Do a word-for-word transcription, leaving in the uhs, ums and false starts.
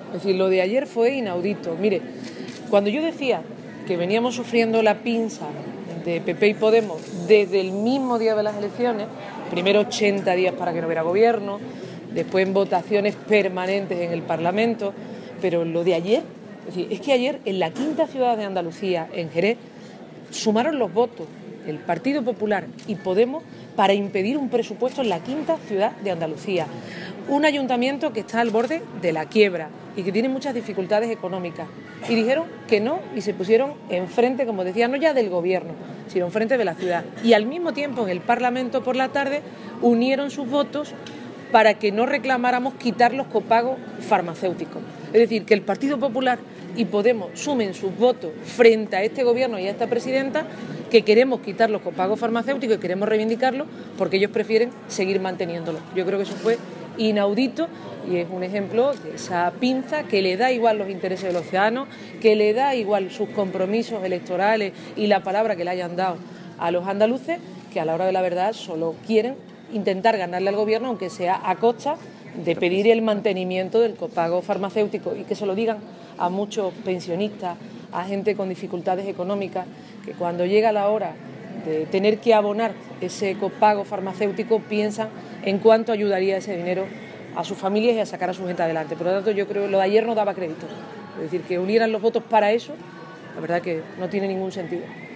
Es decir, lo de ayer fue inaudito. Mire, cuando yo decía que veníamos sufriendo la pinza de P P y Podemos desde el mismo día de las elecciones, primero ochenta días para que no hubiera gobierno, después en votaciones permanentes en el Parlamento, pero lo de ayer, es decir, es que ayer en la quinta ciudad de Andalucía, en Jerez, sumaron los votos el Partido Popular y Podemos para impedir un presupuesto en la quinta ciudad de Andalucía. Un ayuntamiento que está al borde de la quiebra y que tiene muchas dificultades económicas. Y dijeron que no y se pusieron enfrente, como decía, no ya del gobierno, sino enfrente de la ciudad. Y al mismo tiempo en el Parlamento por la tarde unieron sus votos para que no reclamáramos quitar los copagos farmacéuticos. Es decir, que el Partido Popular y Podemos sumen sus votos frente a este gobierno y a esta presidenta, que queremos quitar los copagos farmacéuticos y queremos reivindicarlo porque ellos prefieren seguir manteniéndolos. Yo creo que eso fue inaudito y es un ejemplo de esa pinza que le da igual los intereses de los ciudadanos, que le da igual sus compromisos electorales y la palabra que le hayan dado a los andaluces, que a la hora de la verdad solo quieren intentar ganarle al gobierno, aunque sea a costa de pedir el mantenimiento del copago farmacéutico, y que se lo digan a muchos pensionistas, a gente con dificultades económicas, que cuando llega la hora de tener que abonar ese copago farmacéutico piensan en cuánto ayudaría ese dinero a sus familias y a sacar a su gente adelante. Por lo tanto, yo creo que lo de ayer no daba crédito. Es decir, que unieran los votos para eso, la verdad que no tiene ningún sentido.